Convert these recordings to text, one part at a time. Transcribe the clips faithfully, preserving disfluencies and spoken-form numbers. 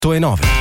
otto e nove.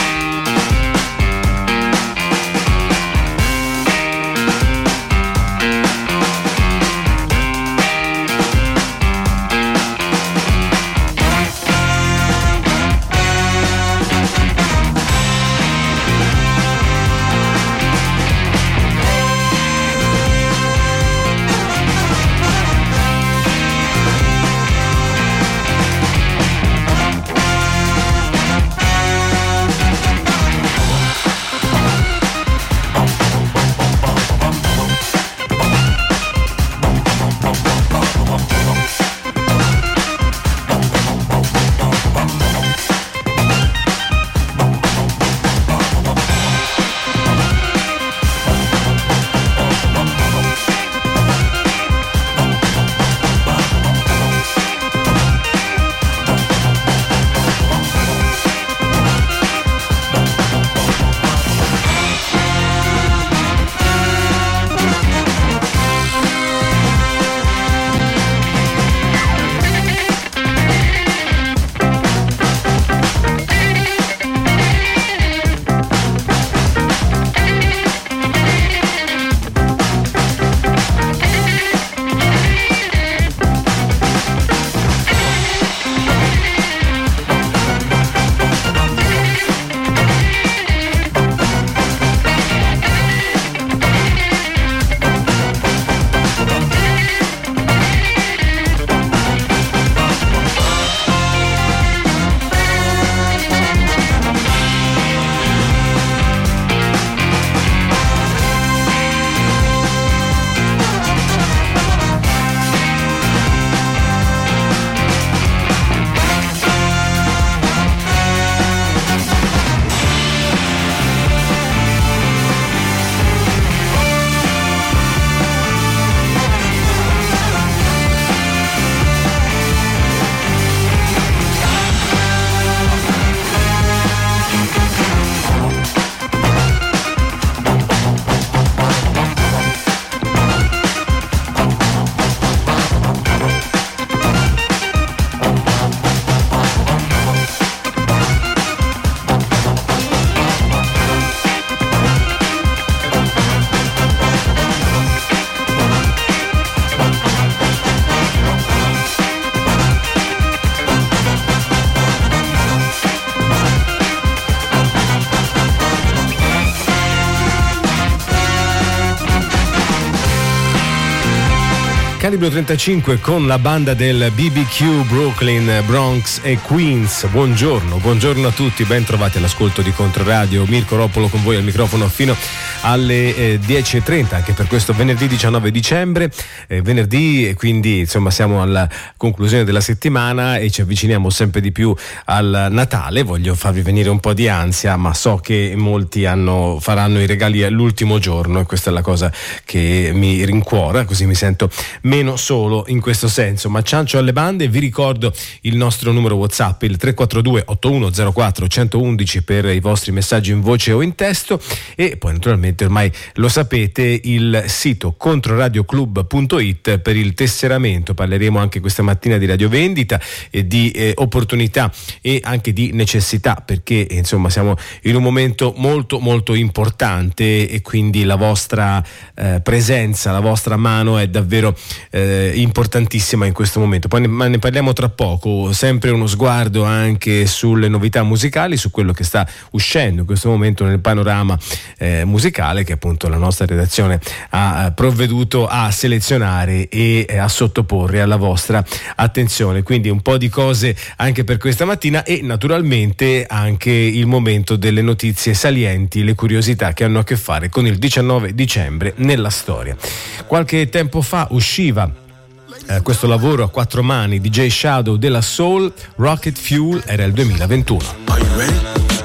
Calibro trentacinque con la banda del B B Q Brooklyn, Bronx e Queens. Buongiorno, buongiorno a tutti, ben trovati all'ascolto di Controradio. Mirko Roppolo con voi al microfono fino alle eh, dieci e trenta, anche per questo venerdì diciannove dicembre, eh, venerdì, e quindi insomma siamo alla conclusione della settimana e ci avviciniamo sempre di più al Natale. Voglio farvi venire un po' di ansia, ma so che molti hanno, faranno i regali all'ultimo giorno e questa è la cosa che mi rincuora, così mi sento meno solo in questo senso. Ma ciancio alle bande, vi ricordo il nostro numero WhatsApp, il tre quattro due otto uno zero quattro uno uno uno per i vostri messaggi in voce o in testo, e poi naturalmente ormai lo sapete il sito controradioclub punto it per il tesseramento. Parleremo anche questa mattina di radiovendita e di eh, opportunità e anche di necessità, perché insomma siamo in un momento molto molto importante e quindi la vostra eh, presenza, la vostra mano è davvero eh, importantissima in questo momento. Poi ne, ma ne parliamo tra poco. Sempre uno sguardo anche sulle novità musicali, su quello che sta uscendo in questo momento nel panorama eh, musicale, che appunto la nostra redazione ha provveduto a selezionare e a sottoporre alla vostra attenzione. Quindi un po' di cose anche per questa mattina e naturalmente anche il momento delle notizie salienti, le curiosità che hanno a che fare con il diciannove dicembre nella storia. Qualche tempo fa usciva eh, questo lavoro a quattro mani di Jay Shadow della Soul, Rocket Fuel, era il duemilaventuno. Are you ready?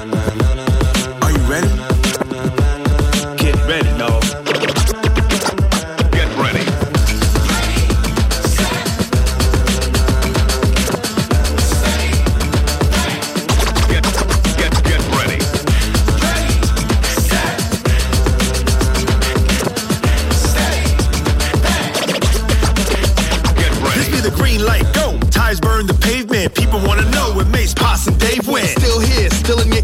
Are you ready? Get ready, dog. Get ready. Get, get, get ready. Get ready. This be the green light, go. Tires burn the pavement. People wanna know where Mace, Posse, and Dave went. Still here, still in your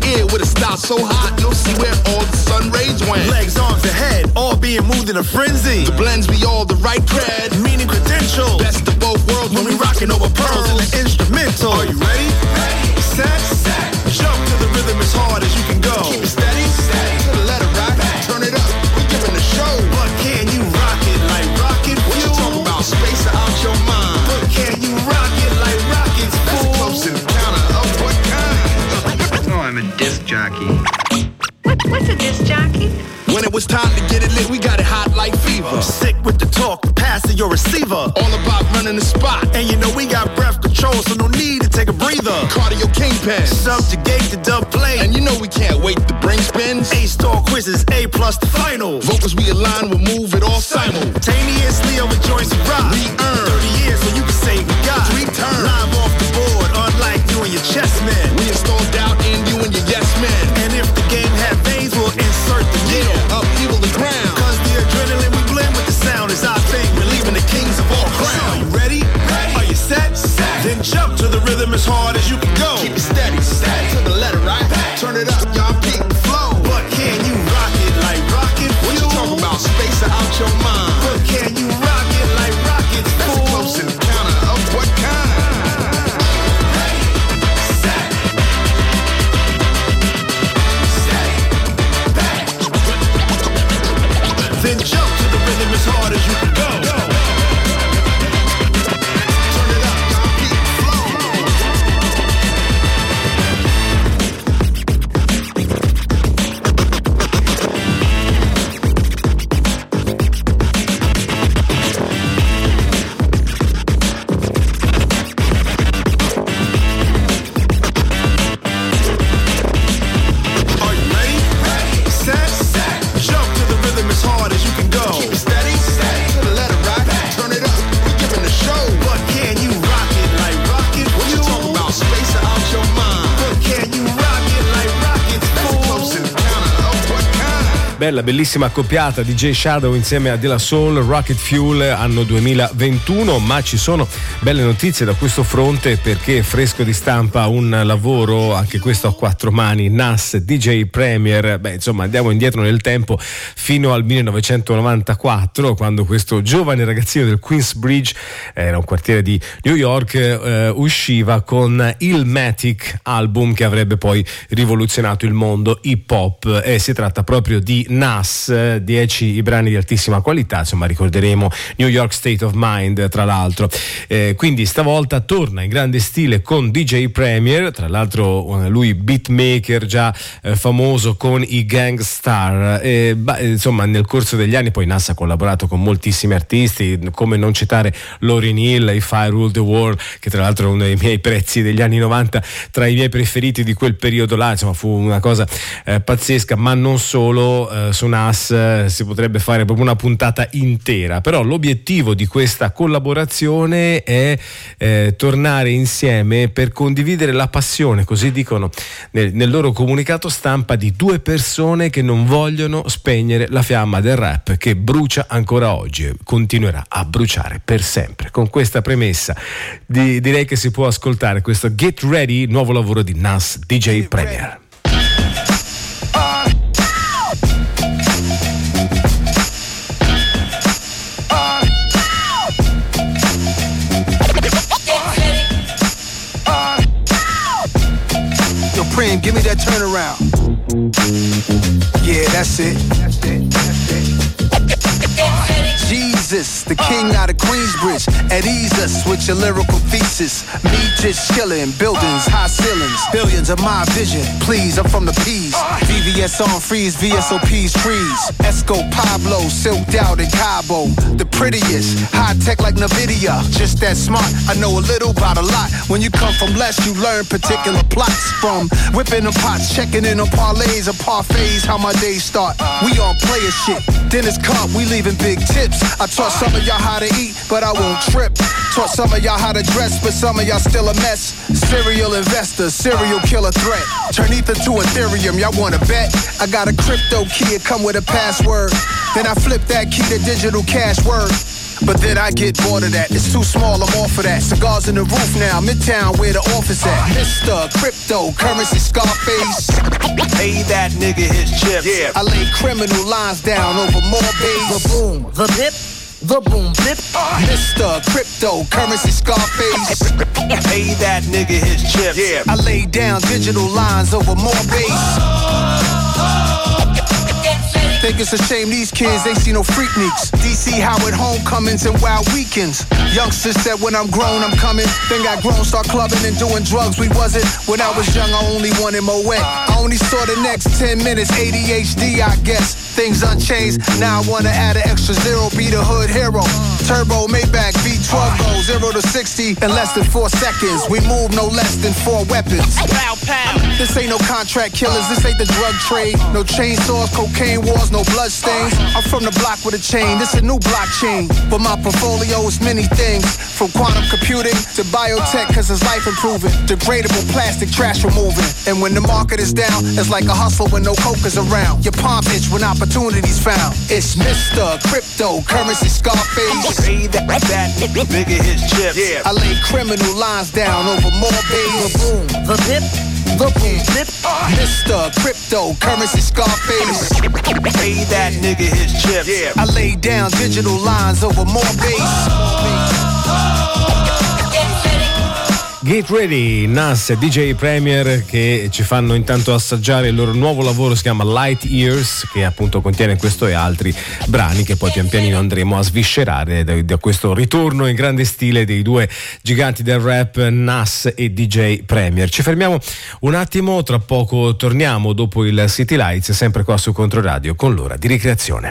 style so hot, you'll see where all the sun rays went. Legs, arms, and head, all being moved in a frenzy. The blends be all the right cred, meaning credentials. Best of both worlds when we rockin' over pearls in the instrumental. Are you ready? Ready, set, set. Jump to the rhythm as hard as you can go. Keep it steady, steady. To the letter right, back. Turn it up. We're giving the show. But can you rock it like rocket fuel? What you talking about? Space out your mind. But can you rock it like rockets fuel? That's a close encounter of what kind? Oh, I'm a disc jockey. What, what's a disc jockey? When it was time to get it lit, we got it hot like fever. Sick with the talk, pass to your receiver. All about running the spot. And you know we got breath control, so no need to take a breather. Cardio kingpin. Subjugate the dub play. And you know we can't wait to bring spins. A-star quizzes, A plus the final. Vocals we align, we'll move it all simultaneously over joints and rock. We earn thirty years so you can say we got. Return. Live off the board, unlike you and your chess men. We install doubt in you and your yes men. And if the game had veins, we'll insert the needle. Yeah, upheaval the ground. Cause the adrenaline we blend with the sound is our thing. We're leaving the kings of all crowns. Are you ready? Ready. Are you set? Set. Then jump to the rhythm as hard as you can go. Keep it steady, steady. To the letter right. Back. Turn it up, y'all peak flow. But can you rock it like rocket fuel? What you talking about? Space out your mind. But can you rock it like rockets That's fuel? a close encounter of what kind? Ready, set, steady, back. Then jump to the rhythm as hard as you can go. Turn it up, y'all peak flow. Are you ready? Ready, set, set. Jump to the rhythm as hard as you can go. Keep it steady, steady. To the letter right. Back. Turn it up, we're giving the show. But can you rock it like rocket fuel? What you talking about? Space out your mind. But can you rock it like rockets That's a close fuel? encounter of what kind? Bella, bellissima accoppiata D J Shadow insieme a De La Soul, Rocket Fuel, anno duemilaventuno, ma ci sono belle notizie da questo fronte perché fresco di stampa un lavoro, anche questo a quattro mani, N A S D J Premier. Beh, insomma, andiamo indietro nel tempo fino al millenovecentonovantaquattro, quando questo giovane ragazzino del Queensbridge, era un quartiere di New York, eh, usciva con il Matic album che avrebbe poi rivoluzionato il mondo hip hop, e si tratta proprio di N A S, dieci i brani di altissima qualità, insomma ricorderemo New York State of Mind tra l'altro. Eh, quindi stavolta torna in grande stile con D J Premier, tra l'altro eh, lui beatmaker già eh, famoso con i Gang Starr. Eh, bah, insomma nel corso degli anni poi N A S ha collaborato con moltissimi artisti, come non citare Lauryn Hill, If I Rule the World, che tra l'altro è uno dei miei prezzi degli anni novanta, tra i miei preferiti di quel periodo là, insomma fu una cosa eh, pazzesca. Ma non solo, eh, su N A S eh, si potrebbe fare proprio una puntata intera, però l'obiettivo di questa collaborazione è eh, tornare insieme per condividere la passione, così dicono nel, nel loro comunicato stampa, di due persone che non vogliono spegnere la fiamma del rap, che brucia ancora oggi e continuerà a bruciare per sempre. Con questa premessa di, direi che si può ascoltare questo Get Ready, nuovo lavoro di N A S D J Premier. Prem, give me that turnaround. Yeah, that's it. That's it. That's it. Jesus, the king out of Queensbridge, at ease us with your lyrical thesis. Me just chillin', buildings, high ceilings, billions of my vision. Please, I'm from the P's. V V S on freeze, V S O P's freeze. Esco Pablo, silked out in Cabo. The prettiest, high tech like Nvidia. Just that smart, I know a little about a lot. When you come from less, you learn particular plots. From whipping the pots, checking in on parlays or parfaits, how my days start. We on player shit, dinner's cup, we leaving big tips. I taught some of y'all how to eat, but I won't trip. Taught some of y'all how to dress, but some of y'all still a mess. Serial investor, serial killer threat. Turn ether to Ethereum, y'all wanna bet? I got a crypto key, it come with a password. Then I flip that key to digital cash word. But then I get bored of that, it's too small, I'm off of that. Cigars in the roof now, Midtown where the office at. Mister Crypto, currency Scarface. A Pay that nigga his chips. Yeah. I lay criminal lines down over more bass. The boom, the bip, the boom bip. Mister Cryptocurrency Scarface. Pay that nigga his chips. Yeah. I lay down digital lines over more bass. Think it's a shame these kids ain't see no Freakniks. D C Howard homecomings and wild weekends. Youngsters said when I'm grown I'm coming. Then got grown, start clubbing and doing drugs. We wasn't. When I was young I only wanted Moet. I only saw the next ten minutes. A D H D I guess. Things unchanged. Now I wanna add an extra zero. Be the hood hero. Turbo Maybach V twelve go zero to sixty in less than four seconds. We move no less than four weapons. Pow pow. This ain't no contract killers. This ain't the drug trade. No chainsaws, cocaine wars, no blood stains. I'm from the block with a chain. This a new blockchain. But my portfolio is many things. From quantum computing to biotech, cause it's life improving. Degradable plastic trash removing. And when the market is down, it's like a hustle when no coke is around. Your palm itch when opportunities found. It's Mister Cryptocurrency Scarface. Pay that, that nigga his chips. Yeah. I lay criminal lines down over more bass. The boom, the bip, the boom bip. Mister Cryptocurrency Scarface. Pay that nigga his chips. Yeah. I lay down digital lines over more bass. Get Ready, Nas e D J Premier che ci fanno intanto assaggiare il loro nuovo lavoro, si chiama Light Years, che appunto contiene questo e altri brani che poi pian pianino andremo a sviscerare da, da questo ritorno in grande stile dei due giganti del rap, Nas e D J Premier. Ci fermiamo un attimo, tra poco torniamo dopo il City Lights, sempre qua su Controradio con l'ora di ricreazione.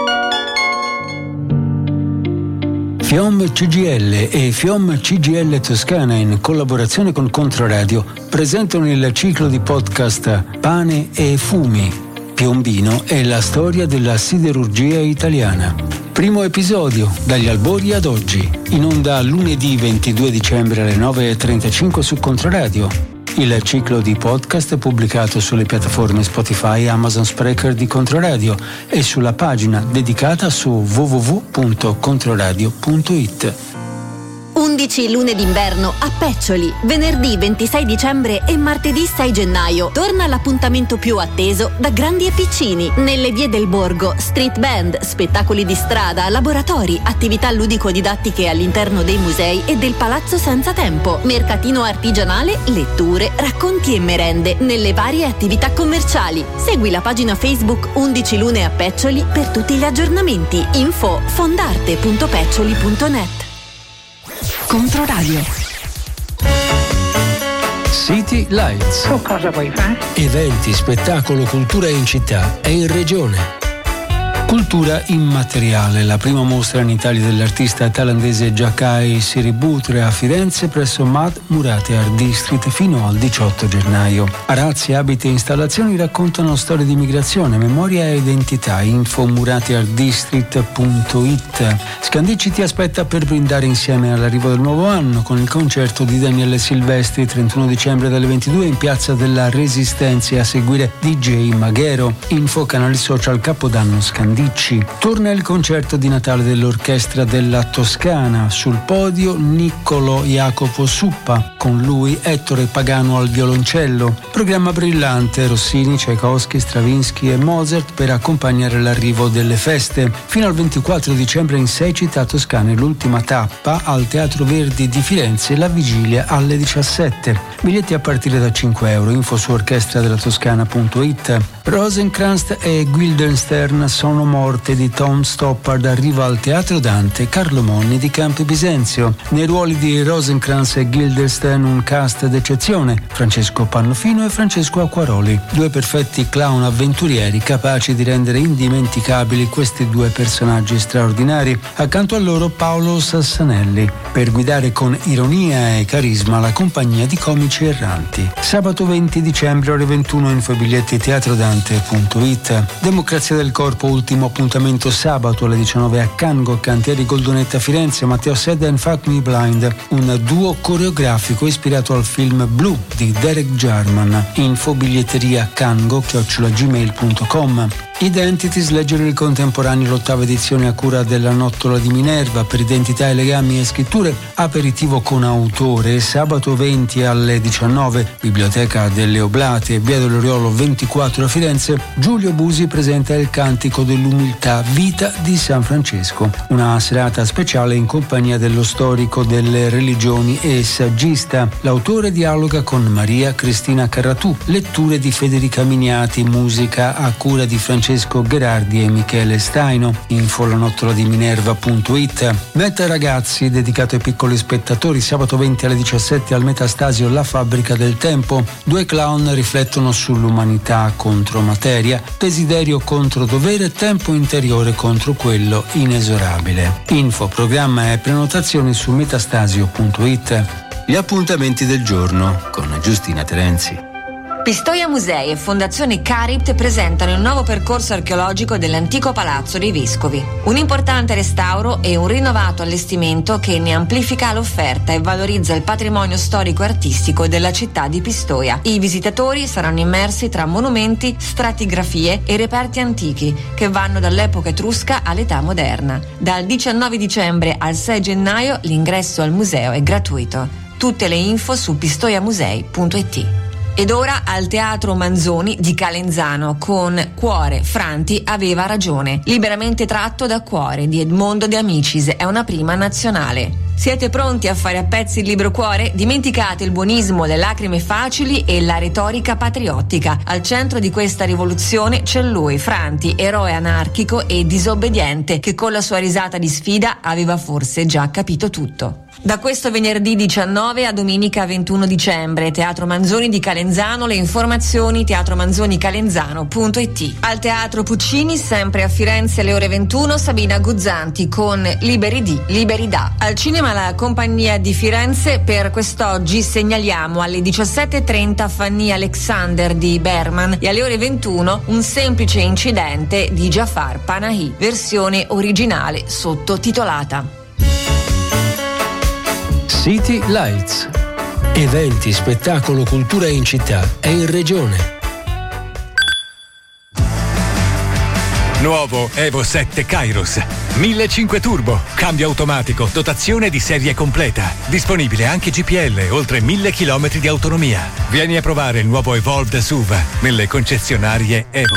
Fiom C G L e Fiom C G L Toscana, in collaborazione con Controradio, presentano il ciclo di podcast Pane e Fumi. Piombino è la storia della siderurgia italiana. Primo episodio, dagli albori ad oggi, in onda lunedì ventidue dicembre alle nove e trentacinque su Controradio. Il ciclo di podcast è pubblicato sulle piattaforme Spotify e Amazon Spreaker di Controradio e sulla pagina dedicata su w w w punto controradio punto it. undici lune d'inverno a Peccioli, venerdì ventisei dicembre e martedì sei gennaio. Torna l'appuntamento più atteso da grandi e piccini. Nelle vie del borgo, street band, spettacoli di strada, laboratori, attività ludico-didattiche all'interno dei musei e del Palazzo Senza Tempo, mercatino artigianale, letture, racconti e merende nelle varie attività commerciali. Segui la pagina Facebook undici lune a Peccioli per tutti gli aggiornamenti. Info fondarte punto peccioli punto net. Controradio. City Lights. Tu cosa vuoi fare? Eventi, spettacolo, cultura in città e in regione. Cultura immateriale, la prima mostra in Italia dell'artista thailandese Jakai Siributre a Firenze presso Mad Murate Art District fino al diciotto gennaio. Arazzi, abiti e installazioni raccontano storie di migrazione, memoria e identità. Info murateartdistrict punto it. Scandicci ti aspetta per brindare insieme all'arrivo del nuovo anno con il concerto di Daniele Silvestri trentuno dicembre dalle ventidue in Piazza della Resistenza e a seguire D J Maghero. Info canali social Capodanno Scandicci. Torna il concerto di Natale dell'Orchestra della Toscana. Sul podio Niccolo Jacopo Suppa, con lui Ettore Pagano al violoncello. Programma brillante, Rossini, Tchaikovsky, Stravinsky e Mozart per accompagnare l'arrivo delle feste. Fino al ventiquattro dicembre in sei città toscane, l'ultima tappa al Teatro Verdi di Firenze, la vigilia alle diciassette. Biglietti a partire da cinque euro. Info su orchestra della toscana punto it. Rosencrantz e Guildenstern sono morte di Tom Stoppard arriva al Teatro Dante Carlo Monni di Campi Bisenzio. Nei ruoli di Rosencrantz e Guildenstern un cast d'eccezione: Francesco Pannofino e Francesco Acquaroli, due perfetti clown avventurieri capaci di rendere indimenticabili questi due personaggi straordinari. Accanto a loro Paolo Sassanelli per guidare con ironia e carisma la compagnia di comici erranti. Sabato venti dicembre ore ventuno, info biglietti teatrodante punto it. Democrazia del corpo, ultimo appuntamento sabato alle diciannove a Cango, Cantieri Goldonetta Firenze, Matteo Sedda and Fuck Me Blind, un duo coreografico ispirato al film Blue di Derek Jarman. Info biglietteria cango chiocciola gmail punto com. Identities, leggere il contemporaneo, l'ottava edizione a cura della Nottola di Minerva per identità e legami e scritture, aperitivo con autore, sabato venti alle diciannove, Biblioteca delle Oblate, via dell'Oriolo ventiquattro a Firenze. Giulio Busi presenta il Cantico dell'Umiltà, Vita di San Francesco, una serata speciale in compagnia dello storico delle religioni e saggista. L'autore dialoga con Maria Cristina Carratù, letture di Federica Miniati, musica a cura di Francesco Gherardi e Michele Staino. Info la nottola di minerva punto it. Meta Ragazzi, dedicato ai piccoli spettatori, sabato venti alle diciassette al Metastasio La Fabbrica del Tempo. Due clown riflettono sull'umanità contro materia, desiderio contro dovere, tempo interiore contro quello inesorabile. Info, programma e prenotazioni su metastasio punto it. Gli appuntamenti del giorno con Giustina Terenzi. Pistoia Musei e Fondazione Caript presentano il nuovo percorso archeologico dell'antico Palazzo dei Vescovi. Un importante restauro e un rinnovato allestimento che ne amplifica l'offerta e valorizza il patrimonio storico e artistico della città di Pistoia. I visitatori saranno immersi tra monumenti, stratigrafie e reperti antichi che vanno dall'epoca etrusca all'età moderna. Dal diciannove dicembre al sei gennaio l'ingresso al museo è gratuito. Tutte le info su pistoiamusei punto it. Ed ora al Teatro Manzoni di Calenzano con Cuore, Franti aveva ragione. Liberamente tratto da Cuore di Edmondo De Amicis, è una prima nazionale. Siete pronti a fare a pezzi il libro Cuore? Dimenticate il buonismo, le lacrime facili e la retorica patriottica. Al centro di questa rivoluzione c'è lui, Franti, eroe anarchico e disobbediente, che con la sua risata di sfida aveva forse già capito tutto. Da questo venerdì diciannove a domenica ventuno dicembre, Teatro Manzoni di Calenzano, le informazioni teatro manzoni calenzano punto it. Al Teatro Puccini, sempre a Firenze alle ore ventuno, Sabina Guzzanti con Liberi di, Liberi da. Al cinema la compagnia di Firenze, per quest'oggi segnaliamo alle diciassette e trenta Fanny Alexander di Berman e alle ore ventuno Un semplice incidente di Jafar Panahi, versione originale sottotitolata. City Lights. Eventi, spettacolo, cultura in città e in regione. Nuovo Evo sette Kairos millecinquecento Turbo, cambio automatico, dotazione di serie completa, disponibile anche G P L, oltre mille chilometri di autonomia. Vieni a provare il nuovo Evolved S U V nelle concessionarie Evo.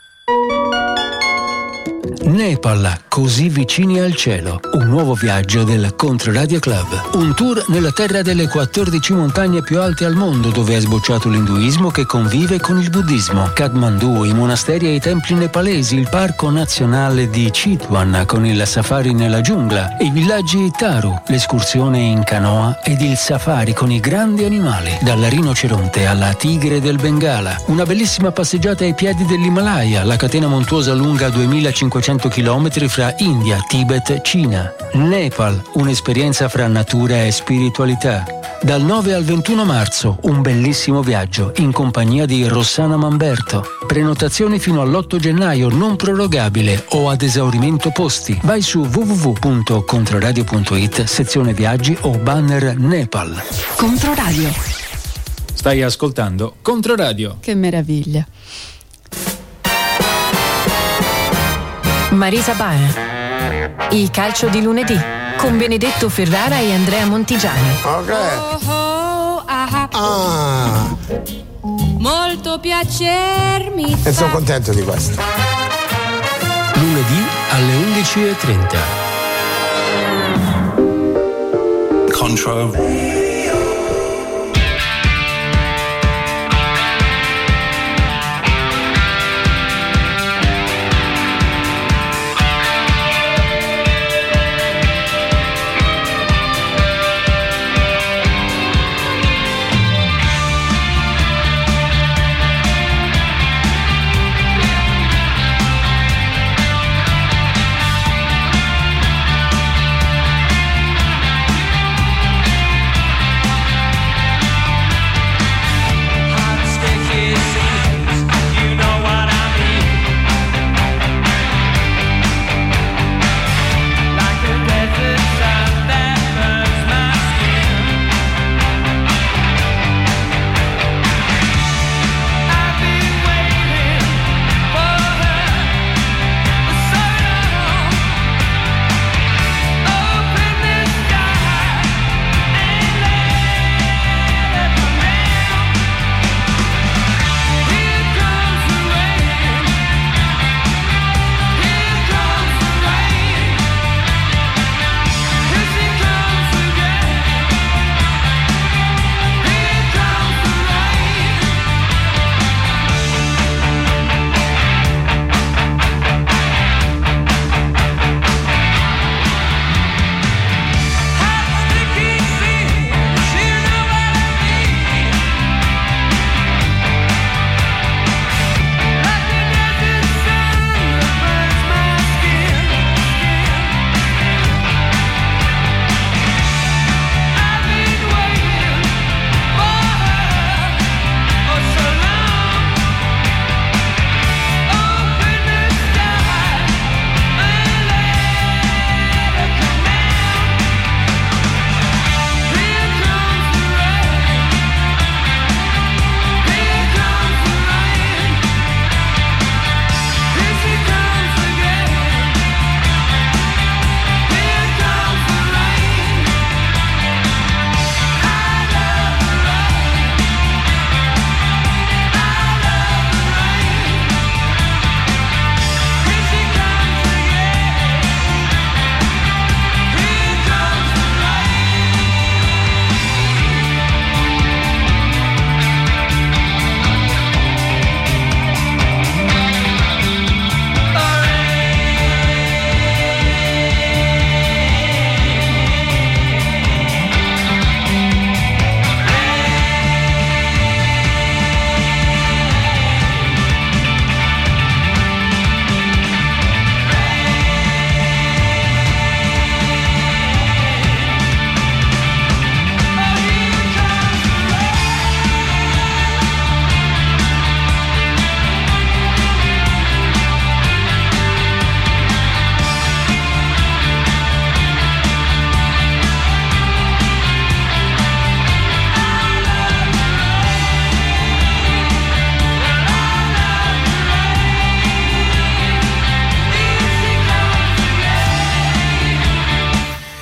Nepal, così vicini al cielo. Un nuovo viaggio del Controradio Club. Un tour nella terra delle quattordici montagne più alte al mondo, dove è sbocciato l'induismo che convive con il buddismo. Kathmandu, i monasteri e i templi nepalesi, il parco nazionale di Chitwan con il safari nella giungla, i villaggi Taru, l'escursione in canoa ed il safari con i grandi animali, dal rinoceronte alla tigre del Bengala. Una bellissima passeggiata ai piedi dell'Himalaya, la catena montuosa lunga duemilacinquecento chilometri fra India, Tibet, Cina. Nepal, un'esperienza fra natura e spiritualità. Dal nove al ventuno marzo, un bellissimo viaggio in compagnia di Rossana Mamberto. Prenotazioni fino all'otto gennaio, non prorogabile o ad esaurimento posti. Vai su w w w punto controradio punto it, sezione viaggi o banner Nepal. Controradio. Stai ascoltando Controradio. Che meraviglia. Marisa Baer. Il calcio di lunedì con Benedetto Ferrara e Andrea Montigiani. Ok. Oh, ah, Ah. molto piacermi. E sono contento di questo. Lunedì alle undici e trenta. Control.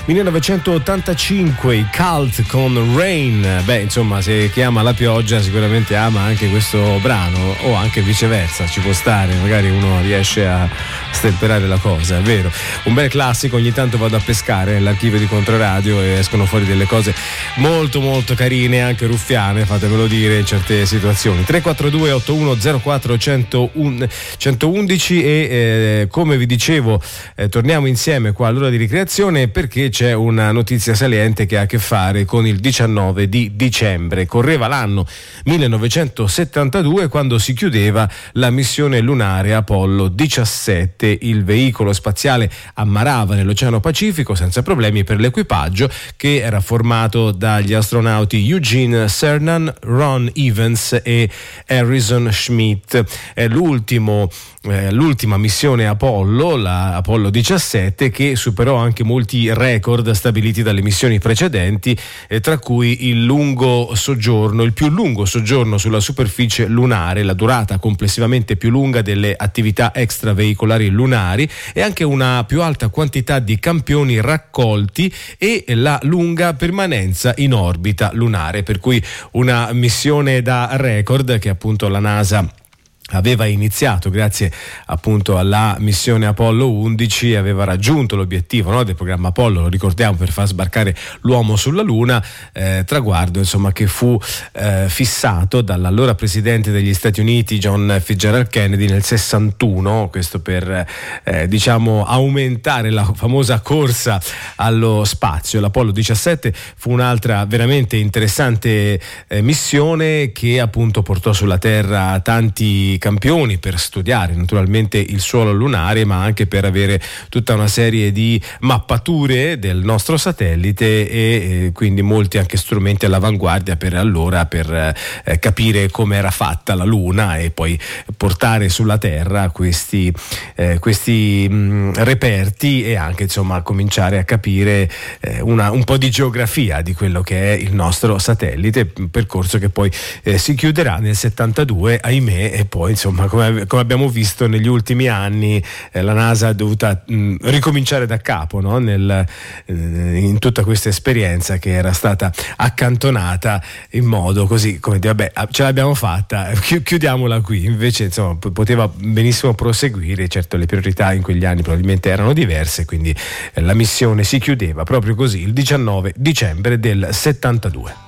millenovecentottantacinque, i Cult con Rain. Beh, insomma, se chi ama la pioggia sicuramente ama anche questo brano, o anche viceversa, ci può stare, magari uno riesce a stemperare la cosa, è vero. Un bel classico, ogni tanto vado a pescare nell'archivio di Controradio e escono fuori delle cose molto molto carine, anche ruffiane, fatemelo dire, in certe situazioni. tre quattro due otto uno zero quattro uno uno uno e eh, come vi dicevo eh, torniamo insieme qua all'ora di ricreazione perché c'è una notizia saliente che ha a che fare con il diciannove di dicembre. Correva l'anno millenovecentosettantadue quando si chiudeva la missione lunare Apollo diciassette. Il veicolo spaziale ammarrava nell'Oceano Pacifico senza problemi per l'equipaggio, che era formato dagli astronauti Eugene Cernan, Ron Evans e Harrison Schmitt. È l'ultimo Eh, l'ultima missione Apollo, la Apollo diciassette, che superò anche molti record stabiliti dalle missioni precedenti, eh, tra cui il lungo soggiorno, il più lungo soggiorno sulla superficie lunare, la durata complessivamente più lunga delle attività extraveicolari lunari e anche una più alta quantità di campioni raccolti e la lunga permanenza in orbita lunare, per cui una missione da record che appunto la NASA aveva iniziato grazie appunto alla missione Apollo undici, aveva raggiunto l'obiettivo, no, del programma Apollo, lo ricordiamo, per far sbarcare l'uomo sulla Luna, eh, traguardo insomma che fu eh, fissato dall'allora presidente degli Stati Uniti John Fitzgerald Kennedy nel sessantuno, questo per eh, diciamo aumentare la famosa corsa allo spazio. L'Apollo diciassette fu un'altra veramente interessante eh, missione che appunto portò sulla Terra tanti campioni per studiare naturalmente il suolo lunare, ma anche per avere tutta una serie di mappature del nostro satellite e eh, quindi molti anche strumenti all'avanguardia per allora per eh, capire come era fatta la Luna e poi portare sulla Terra questi, eh, questi mh, reperti e anche insomma cominciare a capire eh, una, un po' di geografia di quello che è il nostro satellite, un percorso che poi eh, si chiuderà nel settantadue, ahimè, e poi insomma come, come abbiamo visto negli ultimi anni eh, la NASA ha dovuto mh, ricominciare da capo, no? Nel, eh, in tutta questa esperienza che era stata accantonata in modo così come dire, vabbè, ce l'abbiamo fatta, chi, chiudiamola qui. Invece insomma p- poteva benissimo proseguire, certo le priorità in quegli anni probabilmente erano diverse, quindi eh, la missione si chiudeva proprio così il diciannove dicembre del settantadue.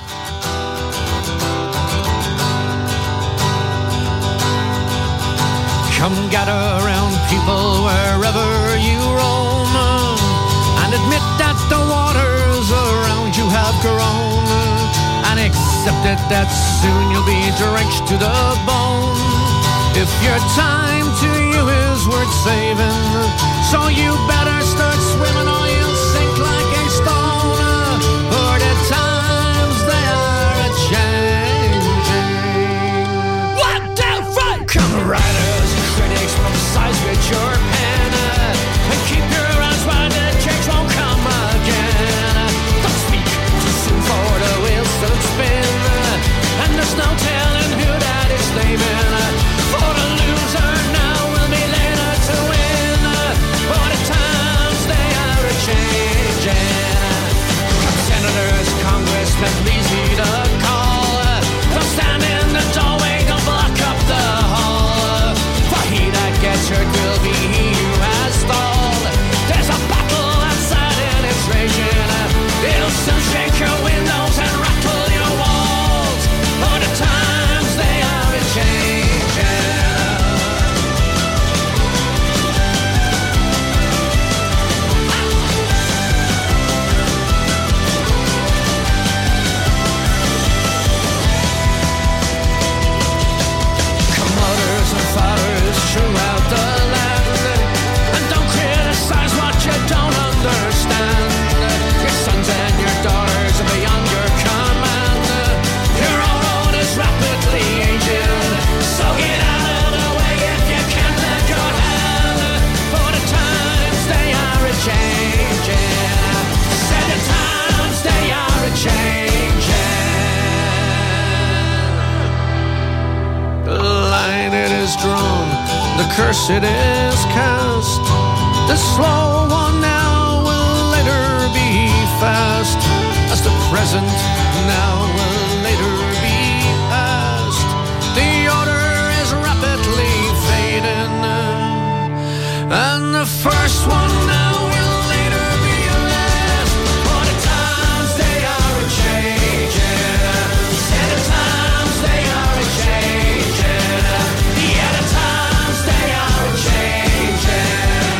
Come gather around, people, wherever you roam, and admit that the waters around you have grown, and accept it that soon you'll be drenched to the bone. If your time to you is worth saving, so you better start swimming or you'll sink like a stone, for the times they are a-changing. One, two, three! Come riders, critics, publicize with your pen, and keep your eyes wide, the change won't come again. Don't speak too soon for the wheels don't spin, and there's no telling who that is naming. For the loser now will be later to win, for the times they are a-changing. Come senators, congressmen, please heed a call. Don't stand in the doorway, don't block up the hall, for he that gets hurt will be he who has stalled. There's a battle outside and it's raging, it'll soon shake your windows and rattle your walls, for the times they are a-changing. Throughout the land, and don't criticize what you don't understand. Your sons and your daughters are beyond your command. Your own road is rapidly aging, so get out of the way if you can lend your hand, for the times they are a-changing. Say the times they are a-changing. The line it is drawn, the curse it is cast. The slow one now will later be fast as the present now will later be past. The order is rapidly fading, and the first one now will later be last. For the times they are a-changing, yeah, the times they are a-changing, yeah, the times they are a-changing.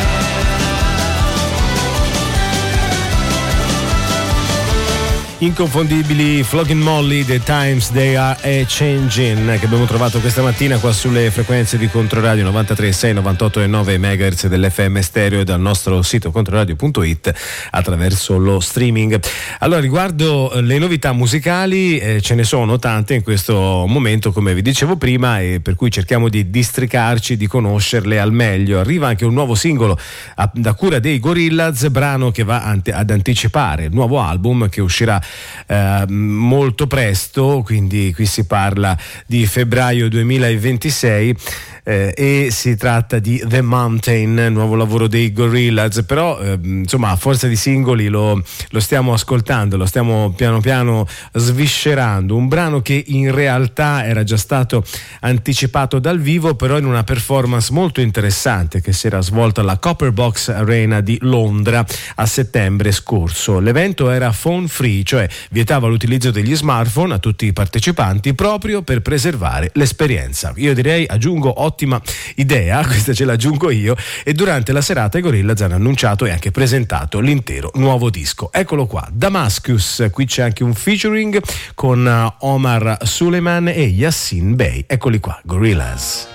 Inconfondibili Flogging Molly, The Times They Are A-Changin', che abbiamo trovato questa mattina qua sulle frequenze di Controradio novantatré virgola sei, novantotto virgola nove megahertz dell'F M stereo e dal nostro sito controradio punto it attraverso lo streaming. Allora, riguardo le novità musicali, eh, ce ne sono tante in questo momento, come vi dicevo prima, e per cui cerchiamo di districarci, di conoscerle al meglio. Arriva anche un nuovo singolo a, da cura dei Gorillaz, brano che va ante, ad anticipare il nuovo album che uscirà Eh, molto presto, quindi qui si parla di febbraio duemilaventisei, eh, e si tratta di The Mountain, nuovo lavoro dei Gorillaz. Però eh, insomma, a forza di singoli lo, lo stiamo ascoltando, lo stiamo piano piano sviscerando, un brano che in realtà era già stato anticipato dal vivo, però in una performance molto interessante che si era svolta alla Copper Box Arena di Londra a settembre scorso. L'evento era phone free, cioè vietava l'utilizzo degli smartphone a tutti i partecipanti proprio per preservare l'esperienza. Io direi, aggiungo, ottima idea, questa ce l'aggiungo io, e durante la serata i Gorillaz hanno annunciato e anche presentato l'intero nuovo disco. Eccolo qua, Damascus, qui c'è anche un featuring con Omar Suleiman e Yasin Bey. Eccoli qua, Gorillaz.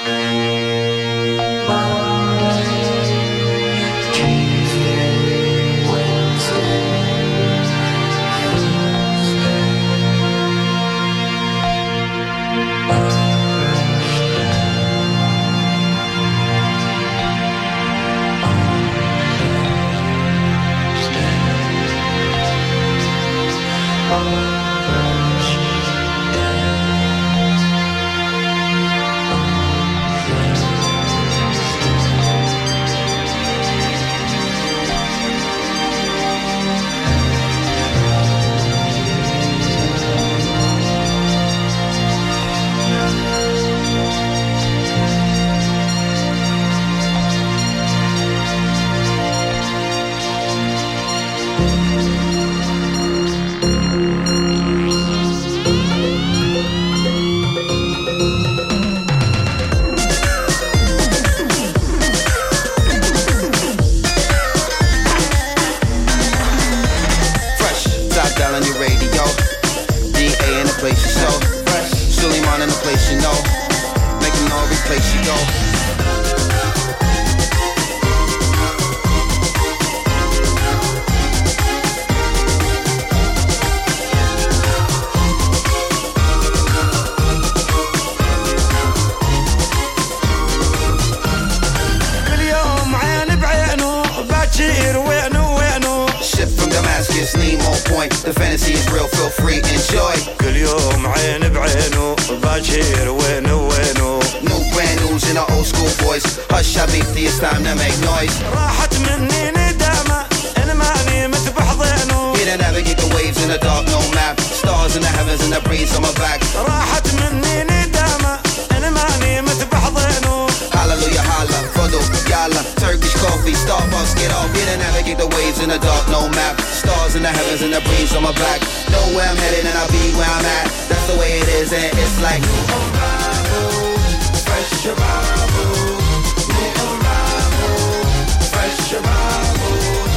The fantasy is real, feel free, enjoy. كل يوم عين بعينه باجير وينه وينه. New brand news in our old school voice. Hush حبيبتي, it's time to make noise. راحت مني ندامة أنا ماني متبحضينه. Here to navigate the waves in the dark, no map. Stars in the heavens and the breeze on my back. راحت مني ندامة أنا ماني متبحضينه. Hallelujah, holla, fado, yalla. Turkish coffee, Starbucks, get off. Here to navigate the waves in the dark, no map. Stars in the heavens and the breeze on my back. Know where I'm headed and I'll be where I'm at. That's the way it is and it's like new arrival, fresh arrival, new arrival, fresh arrival,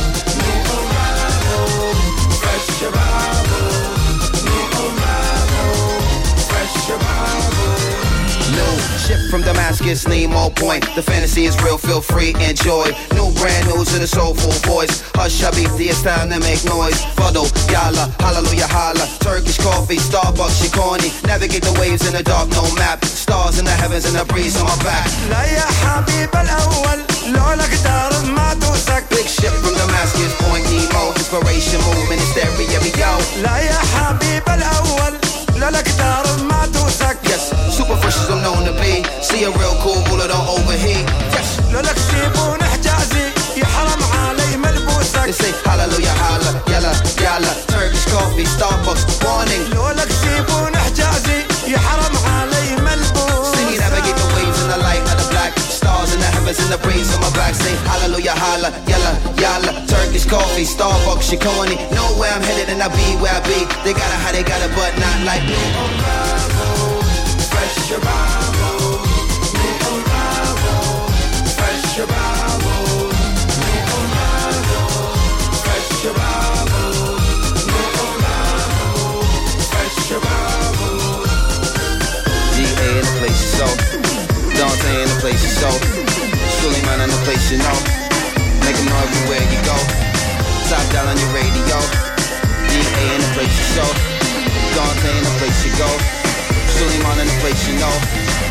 new arrival, fresh arrival, new arrival, fresh arrival. New ship from Damascus, Nemo Point. The fantasy is real, feel free, enjoy. New brand news in a soulful voice. Hush, Habibti, it's time to make noise. Fado, yalla, hallelujah, holla. Turkish coffee, Starbucks, Shikoni. Navigate the waves in the dark, no map. Stars in the heavens and the breeze on my back. لا يا حبيب الأول لولا قدر ما توسك. Big ship from Damascus, Point Nemo. Inspiration movement, hysteria, we go. لا يا حبيب الأول لولا قدر ما توسك. Yes, super fresh as I'm known to be. See a real cool bullet, don't overheat. Yes. لولا كسيبون حجازي يحرم علي ملبوسك. They say hallelujah, holla, yalla. the breeze on my back, say hallelujah, holla, yalla, yalla. Turkish coffee, Starbucks, you corny. Know where I'm headed and I be where I be. They got it how they got it, but not like me. Fresh arrival, new arrival, fresh arrival, new arrival, fresh arrival, new arrival, fresh arrival. D A in the place, so Dante in the place, so Suleiman in the place, you know. Make them know everywhere you go. Top down on your radio. D A in the place, so Dante in the place, you go. Suleiman in the place, you know.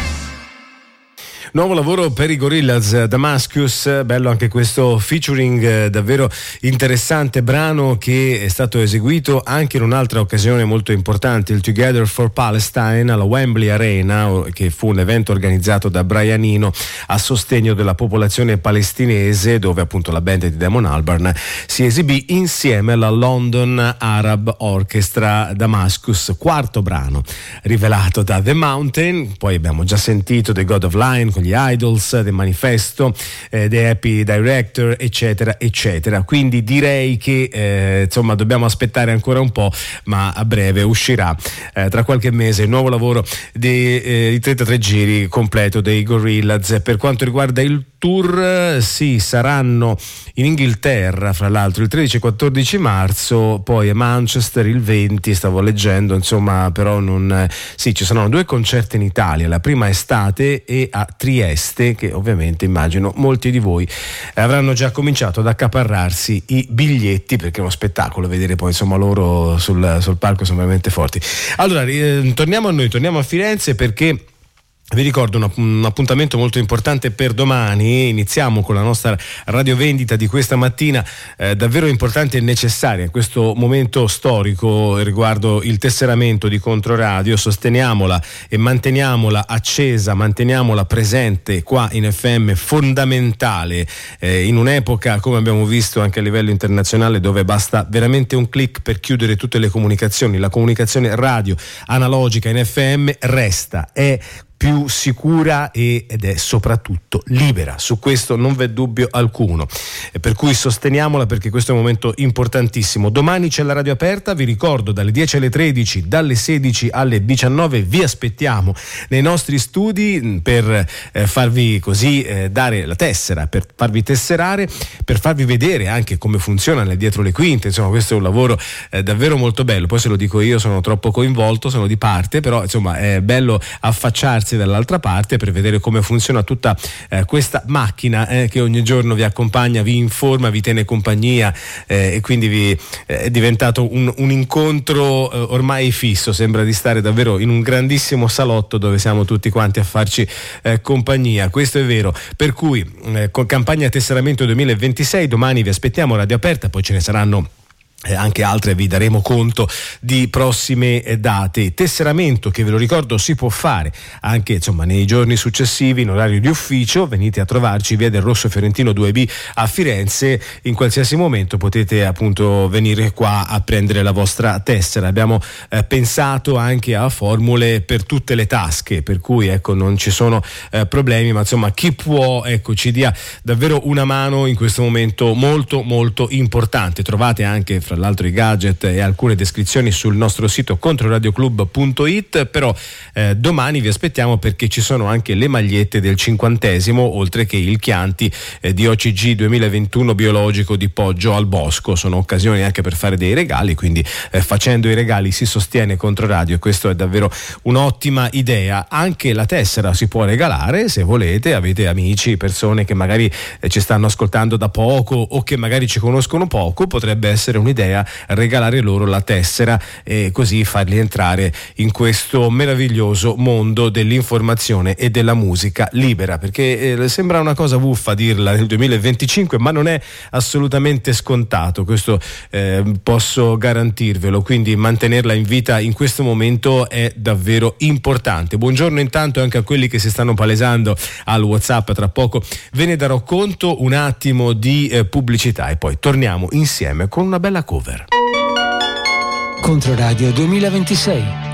Nuovo lavoro per i Gorillaz, Damascus, bello anche questo featuring, eh, davvero interessante brano che è stato eseguito anche in un'altra occasione molto importante, il Together for Palestine alla Wembley Arena, che fu un evento organizzato da Brian Eno a sostegno della popolazione palestinese, dove appunto la band di Damon Albarn si esibì insieme alla London Arab Orchestra. Damascus, quarto brano rivelato da The Mountain. Poi abbiamo già sentito The God of Lion gli Idols, The Manifesto, eh, The Happy Director, eccetera eccetera. Quindi direi che eh, insomma dobbiamo aspettare ancora un po', ma a breve uscirà eh, tra qualche mese il nuovo lavoro di, eh, di trentatré giri completo dei Gorillaz. Per quanto riguarda il tour, sì, saranno in Inghilterra fra l'altro il tredici e quattordici marzo, poi a Manchester il venti, stavo leggendo, insomma, però non sì, ci saranno due concerti in Italia, la prima estate e a Trieste, che ovviamente immagino molti di voi avranno già cominciato ad accaparrarsi i biglietti, perché è uno spettacolo vedere poi insomma loro sul, sul palco, sono veramente forti. Allora eh, torniamo a noi, torniamo a Firenze, perché vi ricordo un, un appuntamento molto importante per domani. Iniziamo con la nostra radiovendita di questa mattina, eh, davvero importante e necessaria in questo momento storico riguardo il tesseramento di Controradio. Sosteniamola e manteniamola accesa, manteniamola presente qua in F M, fondamentale eh, in un'epoca, come abbiamo visto anche a livello internazionale, dove basta veramente un click per chiudere tutte le comunicazioni. La comunicazione radio analogica in F M resta, è più sicura ed è soprattutto libera, su questo non v'è dubbio alcuno, e per cui sosteniamola, perché questo è un momento importantissimo. Domani c'è la radio aperta, vi ricordo, dalle dieci alle tredici, dalle sedici alle diciannove vi aspettiamo nei nostri studi per eh, farvi così eh, dare la tessera, per farvi tesserare, per farvi vedere anche come funziona dietro le quinte. Insomma, questo è un lavoro eh, davvero molto bello. Poi se lo dico io sono troppo coinvolto, sono di parte, però insomma è bello affacciarsi dall'altra parte per vedere come funziona tutta eh, questa macchina eh, che ogni giorno vi accompagna, vi informa, vi tiene compagnia eh, e quindi vi, eh, è diventato un, un incontro eh, ormai fisso. Sembra di stare davvero in un grandissimo salotto dove siamo tutti quanti a farci eh, compagnia. Questo è vero, per cui eh, con campagna tesseramento duemilaventisei domani vi aspettiamo radio aperta, poi ce ne saranno Eh, anche altre, vi daremo conto di prossime eh, date. Tesseramento che, ve lo ricordo, si può fare anche insomma nei giorni successivi in orario di ufficio. Venite a trovarci via del Rosso Fiorentino due B a Firenze, in qualsiasi momento potete appunto venire qua a prendere la vostra tessera. Abbiamo eh, pensato anche a formule per tutte le tasche, per cui ecco non ci sono eh, problemi, ma insomma chi può ecco ci dia davvero una mano in questo momento molto molto importante. Trovate anche fra l'altro i gadget e alcune descrizioni sul nostro sito controradioclub punto it, però eh, domani vi aspettiamo perché ci sono anche le magliette del cinquantesimo, oltre che il Chianti eh, di O C G duemilaventuno biologico di Poggio al Bosco. Sono occasioni anche per fare dei regali, quindi eh, facendo i regali si sostiene Controradio, e questo è davvero un'ottima idea. Anche la tessera si può regalare se volete, avete amici, persone che magari eh, ci stanno ascoltando da poco o che magari ci conoscono poco, potrebbe essere un'idea regalare loro la tessera e così farli entrare in questo meraviglioso mondo dell'informazione e della musica libera, perché eh, sembra una cosa buffa dirla nel duemilaventicinque, ma non è assolutamente scontato, questo eh, posso garantirvelo, quindi mantenerla in vita in questo momento è davvero importante. Buongiorno intanto anche a quelli che si stanno palesando al WhatsApp, tra poco ve ne darò conto. Un attimo di eh, pubblicità e poi torniamo insieme con una bella cover. Controradio duemilaventisei,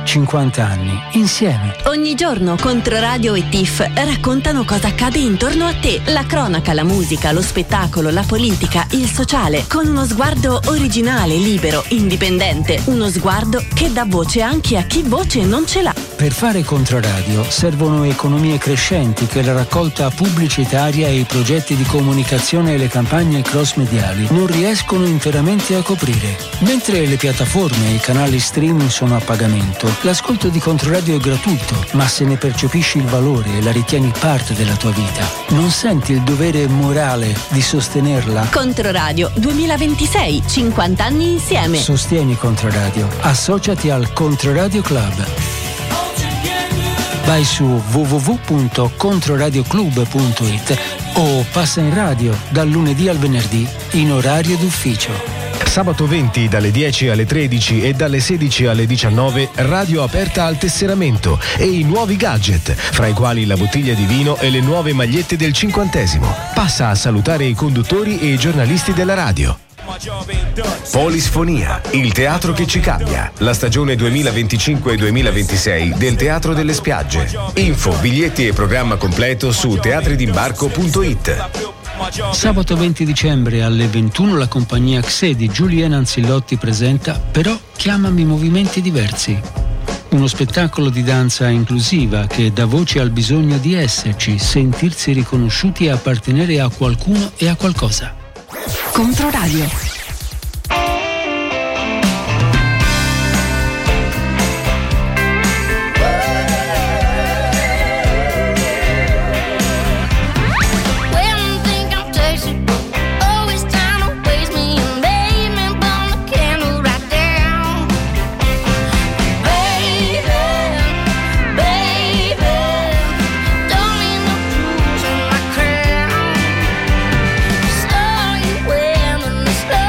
cinquanta anni insieme. Ogni giorno Controradio e T I F raccontano cosa accade intorno a te. La cronaca, la musica, lo spettacolo, la politica, il sociale, con uno sguardo originale, libero, indipendente. Uno sguardo che dà voce anche a chi voce non ce l'ha. Per fare Controradio servono economie crescenti che la raccolta pubblicitaria e i progetti di comunicazione e le campagne cross-mediali non riescono interamente a coprire. Mentre le piattaforme e i canali streaming sono a pagamento, l'ascolto di Controradio è gratuito, ma se ne percepisci il valore e la ritieni parte della tua vita, non senti il dovere morale di sostenerla? Controradio duemilaventisei, cinquanta anni insieme. Sostieni Controradio. Associati al Controradio Club. Vai su w w w punto controradioclub punto i t o passa in radio dal lunedì al venerdì in orario d'ufficio. Sabato venti dalle dieci alle tredici e dalle sedici alle diciannove radio aperta al tesseramento e i nuovi gadget, fra i quali la bottiglia di vino e le nuove magliette del cinquantesimo. Passa a salutare i conduttori e i giornalisti della radio. Polisfonia, il teatro che ci cambia. La stagione duemilaventicinque duemilaventisei del Teatro delle Spiagge. Info, biglietti e programma completo su teatridimbarco punto i t. Sabato venti dicembre alle ventuno la compagnia Xe di Giuliana Anzillotti presenta Però chiamami movimenti diversi. Uno spettacolo di danza inclusiva che dà voce al bisogno di esserci, sentirsi riconosciuti e appartenere a qualcuno e a qualcosa. Controradio. Slow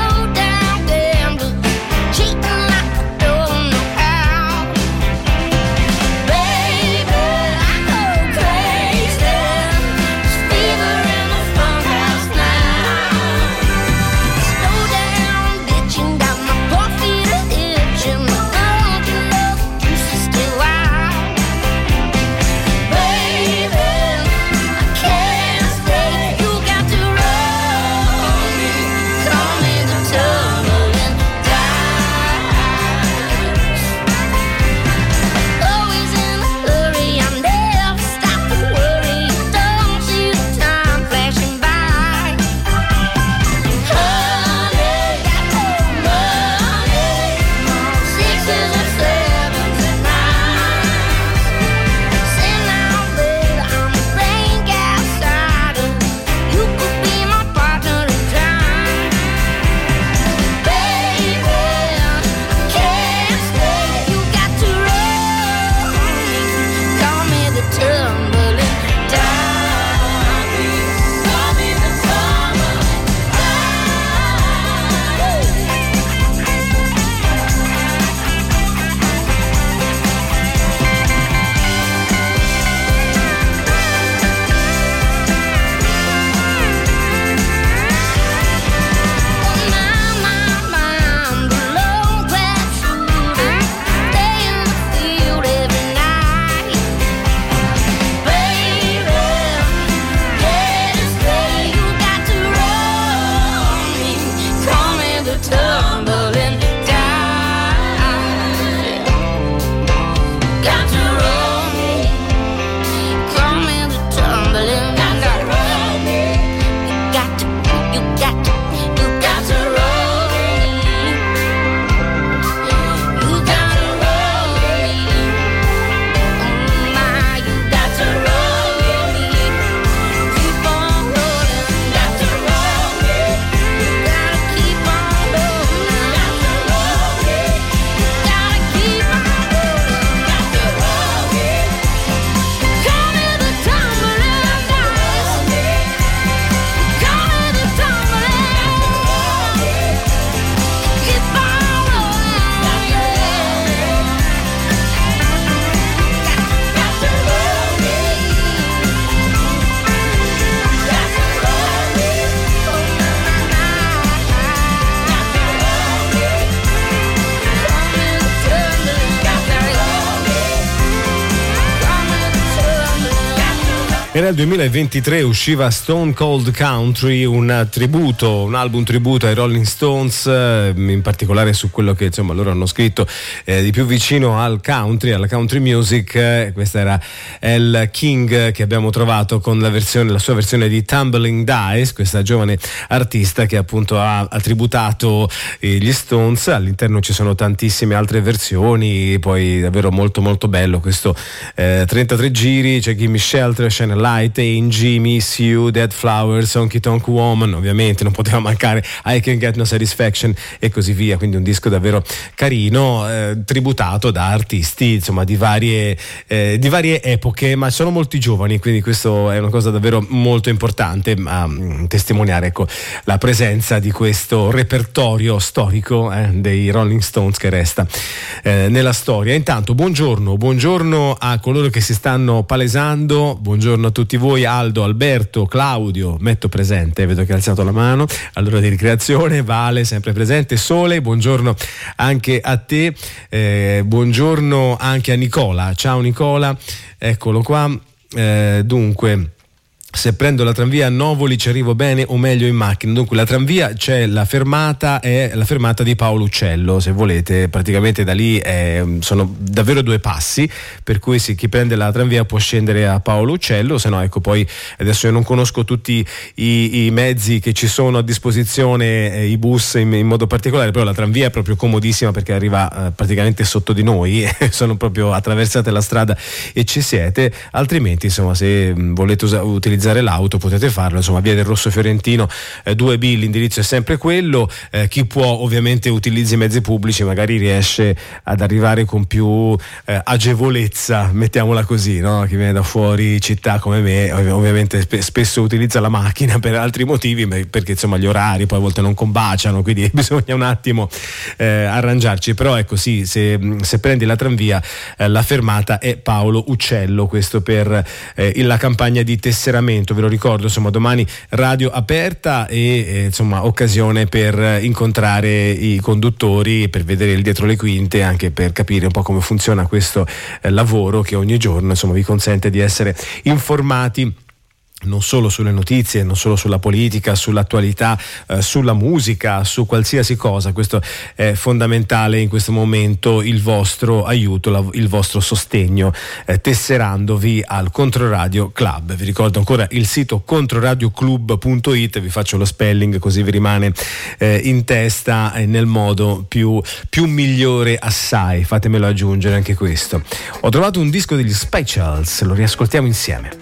E nel duemilaventitré usciva Stone Cold Country, un tributo, un album tributo ai Rolling Stones, in particolare su quello che insomma loro hanno scritto eh, di più vicino al country, alla country music. Questa era Elle King, che abbiamo trovato con la versione, la sua versione di Tumbling Dice, questa giovane artista che appunto ha, ha tributato eh, gli Stones. All'interno ci sono tantissime altre versioni, poi davvero molto molto bello questo eh, trentatré giri. C'è Gimme Shelter, Shine a Light, Angie, Miss You, Dead Flowers, Honky Tonk Woman, ovviamente non poteva mancare I Can Get No Satisfaction e così via. Quindi un disco davvero carino, eh, tributato da artisti insomma di varie, eh, di varie epoche, ma sono molti giovani, quindi questo è una cosa davvero molto importante a um, testimoniare, ecco, la presenza di questo repertorio storico eh, dei Rolling Stones che resta eh, nella storia. Intanto buongiorno, buongiorno a coloro che si stanno palesando, buongiorno a tutti voi. Aldo, Alberto, Claudio, metto presente, vedo che ha alzato la mano, all'ora di ricreazione. Vale, sempre presente. Sole, buongiorno anche a te, eh, buongiorno anche a Nicola. Ciao Nicola, eccolo qua. Eh, dunque, se prendo la tranvia a Novoli ci arrivo bene o meglio in macchina? Dunque la tranvia, c'è la fermata, è la fermata di Paolo Uccello, se volete, praticamente da lì è, sono davvero due passi, per cui sì, chi prende la tranvia può scendere a Paolo Uccello, se no ecco, poi adesso io non conosco tutti i, i mezzi che ci sono a disposizione, eh, i bus in, in modo particolare, però la tranvia è proprio comodissima perché arriva eh, praticamente sotto di noi, sono proprio attraversate la strada e ci siete. Altrimenti insomma, se mh, volete usa- utilizzare l'auto potete farlo, insomma via del Rosso Fiorentino eh, due B, l'indirizzo è sempre quello. Eh, chi può ovviamente utilizza i mezzi pubblici, magari riesce ad arrivare con più eh, agevolezza, mettiamola così, no? Chi viene da fuori città come me ov- ovviamente sp- spesso utilizza la macchina per altri motivi, perché insomma gli orari poi a volte non combaciano, quindi bisogna un attimo eh, arrangiarci. Però ecco sì, se, se prendi la tranvia eh, la fermata è Paolo Uccello, questo per eh, la campagna di tesseramento. Ve lo ricordo, insomma domani radio aperta e eh, insomma occasione per incontrare i conduttori, per vedere il dietro le quinte, anche per capire un po' come funziona questo eh, lavoro che ogni giorno insomma vi consente di essere informati non solo sulle notizie, non solo sulla politica, sull'attualità, eh, sulla musica, su qualsiasi cosa. Questo è fondamentale in questo momento, il vostro aiuto, la, il vostro sostegno, eh, tesserandovi al Controradio Club. Vi ricordo ancora il sito controradioclub punto it, vi faccio lo spelling così vi rimane eh, in testa eh, nel modo più, più migliore assai, fatemelo aggiungere anche questo. Ho trovato un disco degli Specials, lo riascoltiamo insieme.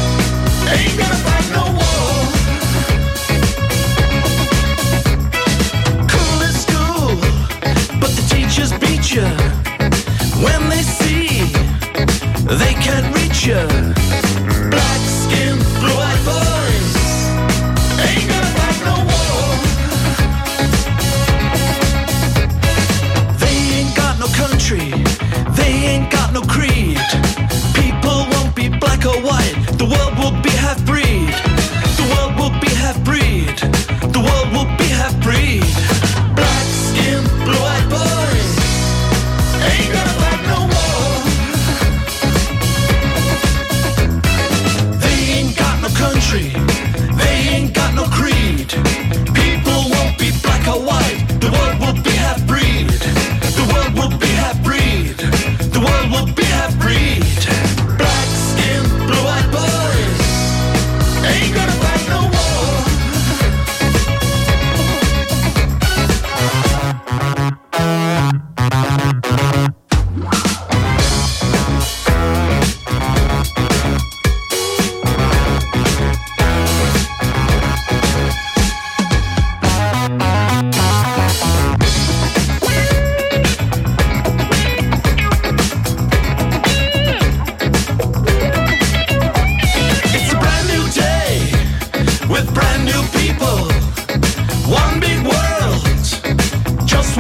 Ain't gonna fight no war.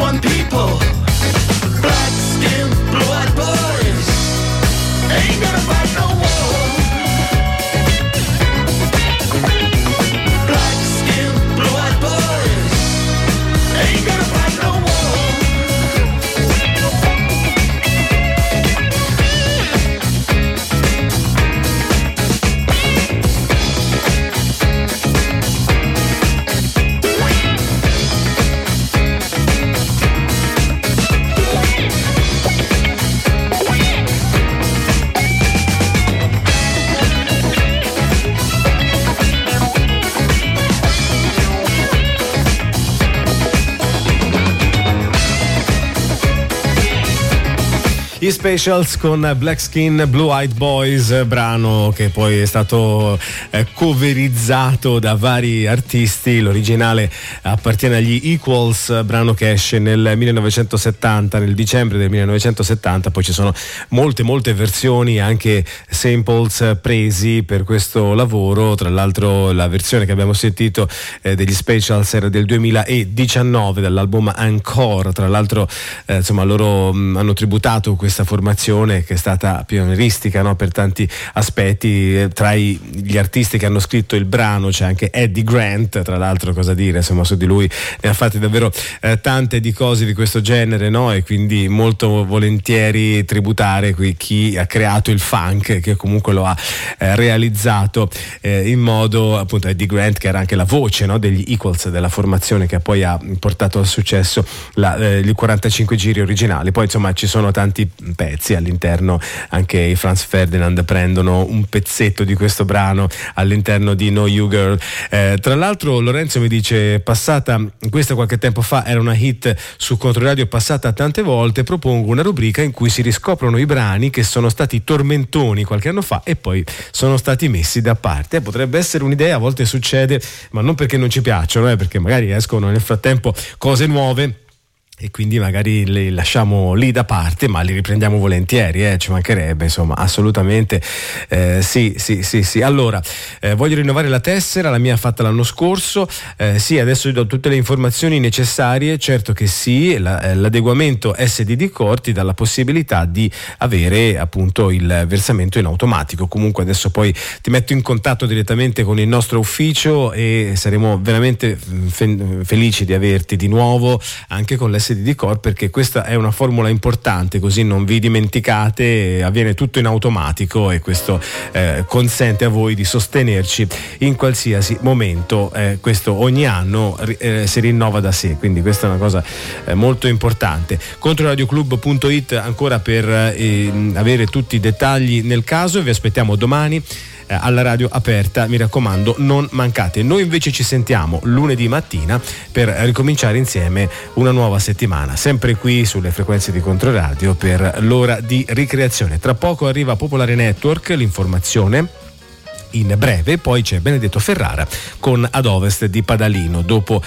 one people. Black skin, blue-eyed boys ain't gonna fight no war. Black skin, blue-eyed boys ain't gonna fight no war. Gli Specials con Black Skin, Blue Eyed Boys, brano che poi è stato eh, coverizzato da vari artisti. L'originale appartiene agli Equals, brano che esce nel millenovecentosettanta, nel dicembre del millenovecentosettanta. Poi ci sono molte molte versioni, anche samples presi per questo lavoro. Tra l'altro la versione che abbiamo sentito eh, degli Specials era del duemiladiciannove, dall'album Encore. Tra l'altro eh, insomma loro mh, hanno tributato questa formazione che è stata pionieristica, no? Per tanti aspetti. Tra i, gli artisti che hanno scritto il brano c'è anche Eddie Grant, tra l'altro, cosa dire, insomma, su di lui ne ha fatte davvero eh, tante di cose di questo genere, no? E quindi molto volentieri tributare qui chi ha creato il funk, che comunque lo ha eh, realizzato eh, in modo, appunto, Eddie Grant, che era anche la voce, no? Degli Equals, della formazione che poi ha portato al successo la, eh, i quarantacinque giri originali. Poi insomma ci sono tanti pezzi all'interno, anche i Franz Ferdinand prendono un pezzetto di questo brano all'interno di No You Girl. Eh, tra l'altro Lorenzo mi dice, passata questa qualche tempo fa, era una hit su Controradio, passata tante volte, propongo una rubrica in cui si riscoprono i brani che sono stati tormentoni qualche anno fa e poi sono stati messi da parte. Eh, potrebbe essere un'idea, a volte succede, ma non perché non ci piacciono, eh, perché magari escono nel frattempo cose nuove e quindi magari li lasciamo lì da parte, ma li riprendiamo volentieri, eh, ci mancherebbe, insomma, assolutamente eh, sì, sì, sì, sì. Allora, eh, voglio rinnovare la tessera, la mia fatta l'anno scorso, eh, sì, adesso vi do tutte le informazioni necessarie, certo che sì, la, l'adeguamento S D D Core ti dà la possibilità di avere appunto il versamento in automatico. Comunque adesso poi ti metto in contatto direttamente con il nostro ufficio e saremo veramente fe- felici di averti di nuovo anche con l'S D D Core, perché questa è una formula importante, così non vi dimenticate, avviene tutto in automatico e questo eh, consente a voi di sostenerci in qualsiasi momento. Eh, questo ogni anno eh, si rinnova da sé, quindi questa è una cosa eh, molto importante. Controradioclub punto it ancora per eh, avere tutti i dettagli nel caso, e vi aspettiamo domani alla radio aperta, mi raccomando, non mancate. Noi invece ci sentiamo lunedì mattina per ricominciare insieme una nuova settimana, sempre qui sulle frequenze di Controradio per l'ora di ricreazione. Tra poco arriva Popolare Network, l'informazione in breve, poi c'è Benedetto Ferrara con Ad Ovest di Padalino. Dopo